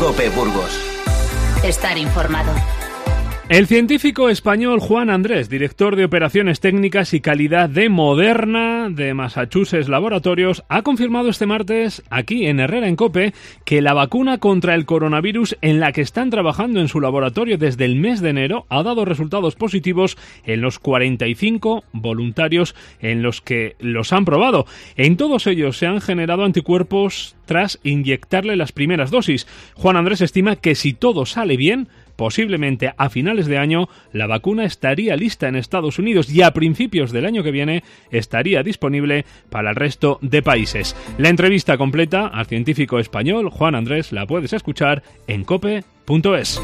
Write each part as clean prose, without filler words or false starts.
COPE Burgos. Estar informado. El científico español Juan Andrés, director de Operaciones Técnicas y Calidad de Moderna de Massachusetts Laboratorios, ha confirmado este martes aquí en Herrera en COPE que la vacuna contra el coronavirus en la que están trabajando en su laboratorio desde el mes de enero ha dado resultados positivos en los 45 voluntarios en los que los han probado. En todos ellos se han generado anticuerpos tras inyectarle las primeras dosis. Juan Andrés estima que si todo sale bien, posiblemente a finales de año la vacuna estaría lista en Estados Unidos y a principios del año que viene estaría disponible para el resto de países. La entrevista completa al científico español Juan Andrés la puedes escuchar en cope.es.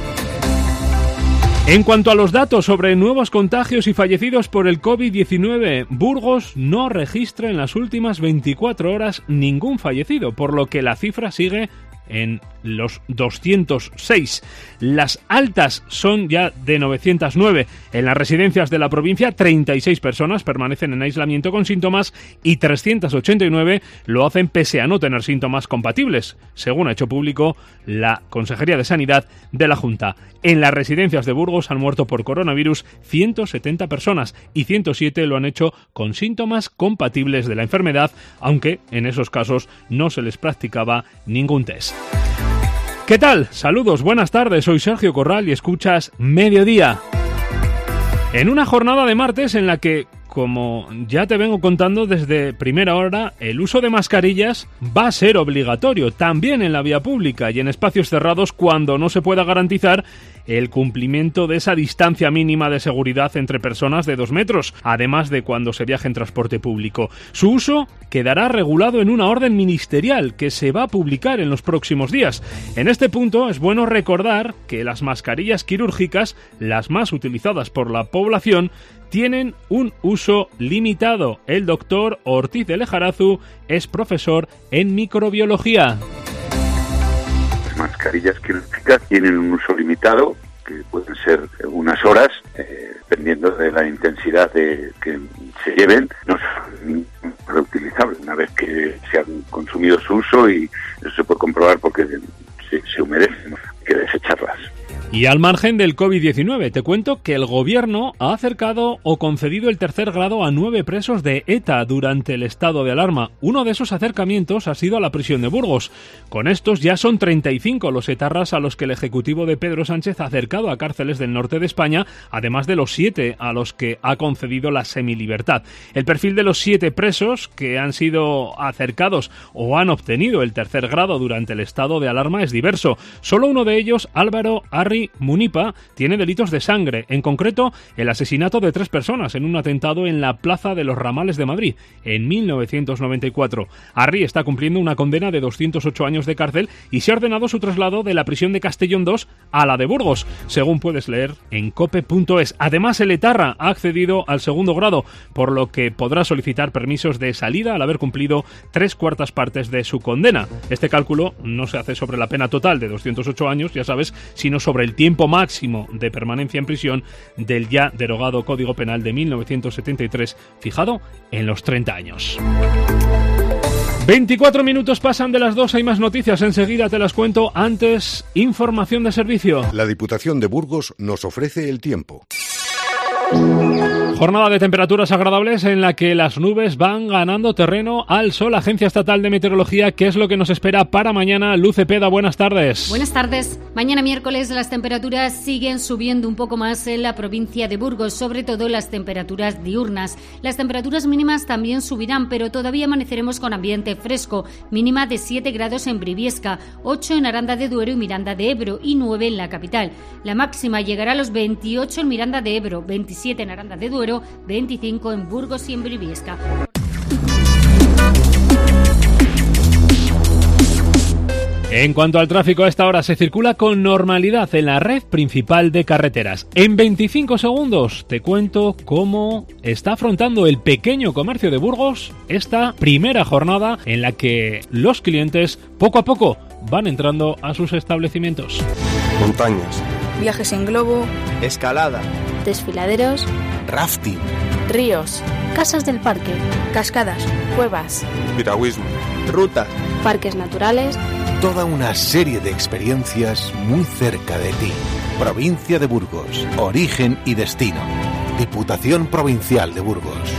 En cuanto a los datos sobre nuevos contagios y fallecidos por el COVID-19, Burgos no registra en las últimas 24 horas ningún fallecido, por lo que la cifra sigue en los 206. Las altas son ya de 909. En las residencias de la provincia, 36 personas permanecen en aislamiento con síntomas y 389 lo hacen pese a no tener síntomas compatibles, según ha hecho público la Consejería de Sanidad de la Junta. En las residencias de Burgos han muerto por coronavirus 170 personas y 107 lo han hecho con síntomas compatibles de la enfermedad, aunque en esos casos no se les practicaba ningún test. ¿Qué tal? Saludos, buenas tardes, soy Sergio Corral y escuchas Mediodía. En una jornada de martes en la que, como ya te vengo contando desde primera hora, el uso de mascarillas va a ser obligatorio, también en la vía pública y en espacios cerrados cuando no se pueda garantizar el cumplimiento de esa distancia mínima de seguridad entre personas de 2 metros, además de cuando se viaje en transporte público. Su uso quedará regulado en una orden ministerial que se va a publicar en los próximos días. En este punto es bueno recordar que las mascarillas quirúrgicas, las más utilizadas por la población, tienen un uso limitado. El doctor Ortiz de Lejarazu es profesor en microbiología. Las mascarillas quirúrgicas tienen un uso limitado, que pueden ser unas horas, dependiendo de la intensidad que se lleven. No son reutilizables una vez que se han consumido su uso, y eso se puede comprobar porque se humedecen, hay que desecharlas. Y al margen del COVID-19, te cuento que el gobierno ha acercado o concedido el tercer grado a 9 presos de ETA durante el estado de alarma. Uno de esos acercamientos ha sido a la prisión de Burgos. Con estos ya son 35 los etarras a los que el ejecutivo de Pedro Sánchez ha acercado a cárceles del norte de España, además de los 7 a los que ha concedido la semilibertad. El perfil de los 7 presos que han sido acercados o han obtenido el tercer grado durante el estado de alarma es diverso. Solo uno de ellos, Álvaro Arri Munipa, tiene delitos de sangre, en concreto el asesinato de 3 personas en un atentado en la Plaza de los Ramales de Madrid en 1994. Arri está cumpliendo una condena de 208 años de cárcel y se ha ordenado su traslado de la prisión de Castellón 2 a la de Burgos, según puedes leer en cope.es. Además, el etarra ha accedido al segundo grado, por lo que podrá solicitar permisos de salida al haber cumplido 3/4 partes de su condena. Este cálculo no se hace sobre la pena total de 208 años, ya sabes, sino sobre el tiempo máximo de permanencia en prisión del ya derogado Código Penal de 1973, fijado en los 30 años. 24 minutos pasan de las 2, hay más noticias, enseguida te las cuento. Antes, información de servicio. La Diputación de Burgos nos ofrece el tiempo. Jornada de temperaturas agradables en la que las nubes van ganando terreno al sol. Agencia Estatal de Meteorología, ¿qué es lo que nos espera para mañana? Luz Cepeda, buenas tardes. Buenas tardes. Mañana miércoles las temperaturas siguen subiendo un poco más en la provincia de Burgos, sobre todo las temperaturas diurnas. Las temperaturas mínimas también subirán, pero todavía amaneceremos con ambiente fresco. Mínima de 7 grados en Briviesca, 8 en Aranda de Duero y Miranda de Ebro y 9 en la capital. La máxima llegará a los 28 en Miranda de Ebro, 27 en Aranda de Duero, 25 en Burgos y en Briviesca. En cuanto al tráfico, a esta hora se circula con normalidad en la red principal de carreteras. En 25 segundos te cuento cómo está afrontando el pequeño comercio de Burgos esta primera jornada en la que los clientes poco a poco van entrando a sus establecimientos. Montañas, viajes en globo, escalada, desfiladeros, rafting, ríos, casas del parque, cascadas, cuevas, piragüismo, rutas, parques naturales, Toda una serie de experiencias muy cerca de ti. Provincia de Burgos, origen y destino. Diputación Provincial de Burgos.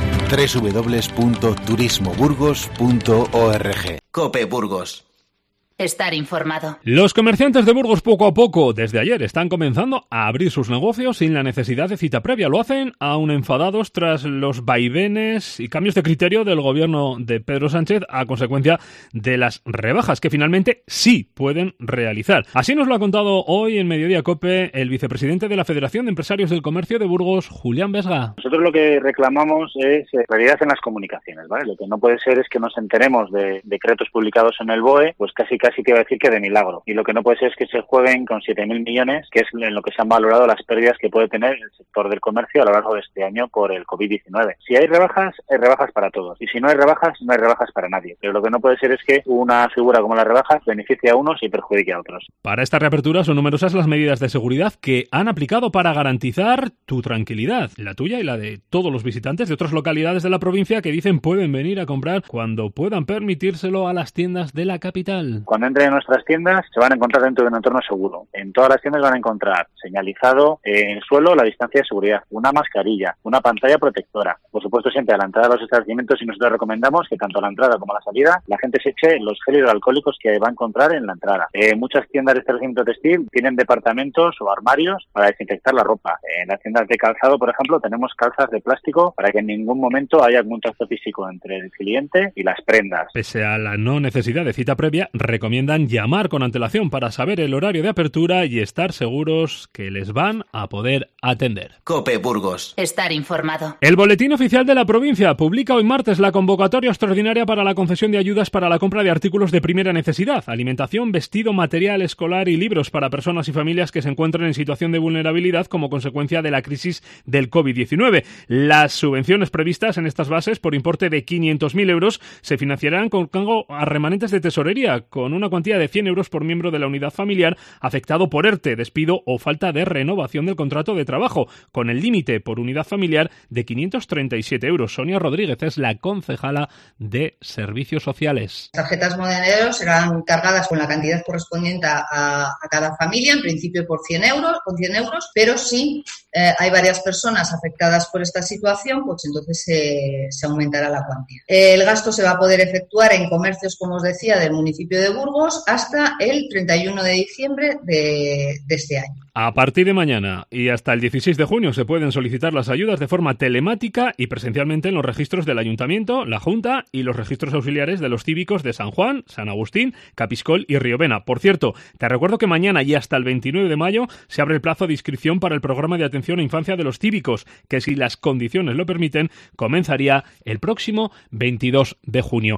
www.turismoburgos.org. COPE Burgos. Estar informado. Los comerciantes de Burgos poco a poco, desde ayer, están comenzando a abrir sus negocios sin la necesidad de cita previa. Lo hacen aún enfadados tras los vaivenes y cambios de criterio del gobierno de Pedro Sánchez a consecuencia de las rebajas que finalmente sí pueden realizar. Así nos lo ha contado hoy en Mediodía COPE el vicepresidente de la Federación de Empresarios del Comercio de Burgos, Julián Vesga. Nosotros lo que reclamamos es claridad en las comunicaciones, ¿vale? Lo que no puede ser es que nos enteremos de decretos publicados en el BOE, pues casi te iba a decir que de milagro. Y lo que no puede ser es que se jueguen con 7.000 millones, que es en lo que se han valorado las pérdidas que puede tener el sector del comercio a lo largo de este año por el COVID-19. Si hay rebajas para todos. Y si no hay rebajas, no hay rebajas para nadie. Pero lo que no puede ser es que una figura como las rebajas beneficie a unos y perjudique a otros. Para esta reapertura son numerosas las medidas de seguridad que han aplicado para garantizar tu tranquilidad, la tuya y la de todos los visitantes de otras localidades de la provincia que dicen pueden venir a comprar cuando puedan permitírselo a las tiendas de la capital. Cuando entren en nuestras tiendas se van a encontrar dentro de un entorno seguro. En todas las tiendas van a encontrar señalizado en el suelo la distancia de seguridad, una mascarilla, una pantalla protectora. Por supuesto, siempre a la entrada de los establecimientos y nosotros recomendamos que tanto a la entrada como a la salida la gente se eche los gel hidroalcohólicos que va a encontrar en la entrada. Muchas tiendas de establecimiento textil tienen departamentos o armarios para desinfectar la ropa. En las tiendas de calzado, por ejemplo, tenemos calzas de plástico para que en ningún momento haya algún contacto físico entre el cliente y las prendas. Pese a la no necesidad de cita previa, recomiendan llamar con antelación para saber el horario de apertura y estar seguros que les van a poder atender. COPE Burgos. Estar informado. El Boletín Oficial de la Provincia publica hoy martes la convocatoria extraordinaria para la concesión de ayudas para la compra de artículos de primera necesidad, alimentación, vestido, material escolar y libros para personas y familias que se encuentran en situación de vulnerabilidad como consecuencia de la crisis del COVID-19. Las subvenciones previstas en estas bases por importe de 500.000 euros se financiarán con cargo a remanentes de tesorería, con una cuantía de 100 euros por miembro de la unidad familiar afectado por ERTE, despido o falta de renovación del contrato de trabajo, con el límite por unidad familiar de 537 euros. Sonia Rodríguez es la concejala de Servicios Sociales. Las tarjetas monederos serán cargadas con la cantidad correspondiente a cada familia, en principio con 100 euros, pero si hay varias personas afectadas por esta situación, pues entonces se aumentará la cuantía. El gasto se va a poder efectuar en comercios, como os decía, del municipio de Burgos hasta el 31 de diciembre de este año. A partir de mañana y hasta el 16 de junio se pueden solicitar las ayudas de forma telemática y presencialmente en los registros del Ayuntamiento, la Junta y los registros auxiliares de los cívicos de San Juan, San Agustín, Capiscol y Riovena. Por cierto, te recuerdo que mañana y hasta el 29 de mayo se abre el plazo de inscripción para el programa de atención a infancia de los cívicos, que si las condiciones lo permiten, comenzaría el próximo 22 de junio.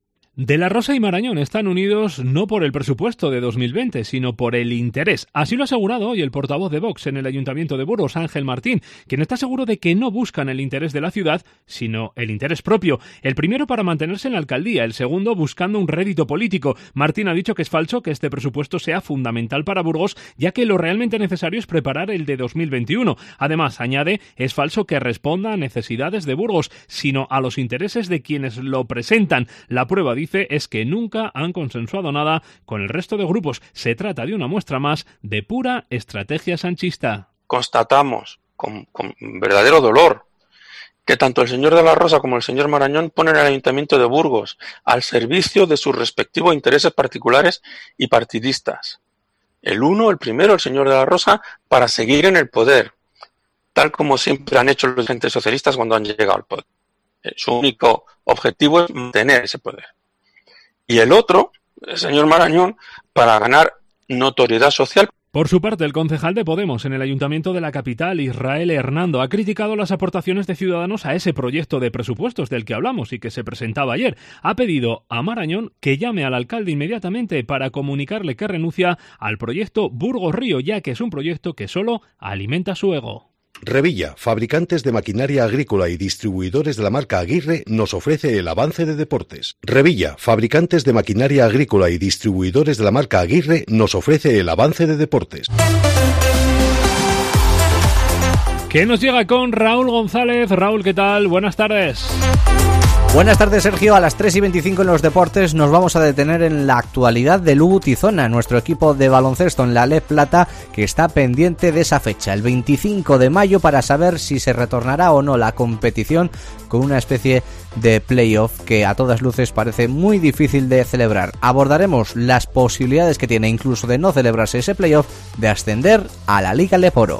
De la Rosa y Marañón están unidos no por el presupuesto de 2020, sino por el interés. Así lo ha asegurado hoy el portavoz de Vox en el Ayuntamiento de Burgos, Ángel Martín, quien está seguro de que no buscan el interés de la ciudad, sino el interés propio. El primero para mantenerse en la alcaldía, el segundo buscando un rédito político. Martín ha dicho que es falso que este presupuesto sea fundamental para Burgos, ya que lo realmente necesario es preparar el de 2021. Además, añade, es falso que responda a necesidades de Burgos, sino a los intereses de quienes lo presentan. La prueba, dice, es que nunca han consensuado nada con el resto de grupos. Se trata de una muestra más de pura estrategia sanchista. Constatamos con verdadero dolor que tanto el señor de la Rosa como el señor Marañón ponen al Ayuntamiento de Burgos al servicio de sus respectivos intereses particulares y partidistas. El primero, el señor de la Rosa, para seguir en el poder, tal como siempre han hecho los dirigentes socialistas cuando han llegado al poder. Su único objetivo es mantener ese poder. Y el otro, el señor Marañón, para ganar notoriedad social. Por su parte, el concejal de Podemos en el Ayuntamiento de la capital, Israel Hernando, ha criticado las aportaciones de Ciudadanos a ese proyecto de presupuestos del que hablamos y que se presentaba ayer. Ha pedido a Marañón que llame al alcalde inmediatamente para comunicarle que renuncia al proyecto Burgos Río, ya que es un proyecto que solo alimenta su ego. Revilla, fabricantes de maquinaria agrícola y distribuidores de la marca Aguirre, nos ofrece el avance de deportes. Revilla, fabricantes de maquinaria agrícola y distribuidores de la marca Aguirre, nos ofrece el avance de deportes. ¿Qué nos llega con Raúl González? Raúl, ¿qué tal? Buenas tardes. Buenas tardes, Sergio. A las 3:25 en los deportes nos vamos a detener en la actualidad del Lugo Tizona, nuestro equipo de baloncesto en la LEP Plata, que está pendiente de esa fecha, el 25 de mayo, para saber si se retornará o no la competición con una especie de playoff que a todas luces parece muy difícil de celebrar. Abordaremos las posibilidades que tiene, incluso de no celebrarse ese playoff, de ascender a la Liga LEP Oro.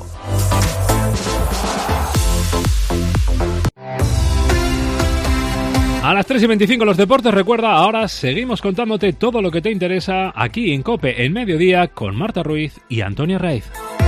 A las 3:25 los deportes, recuerda, ahora seguimos contándote todo lo que te interesa aquí en COPE, en Mediodía, con Marta Ruiz y Antonio Raiz.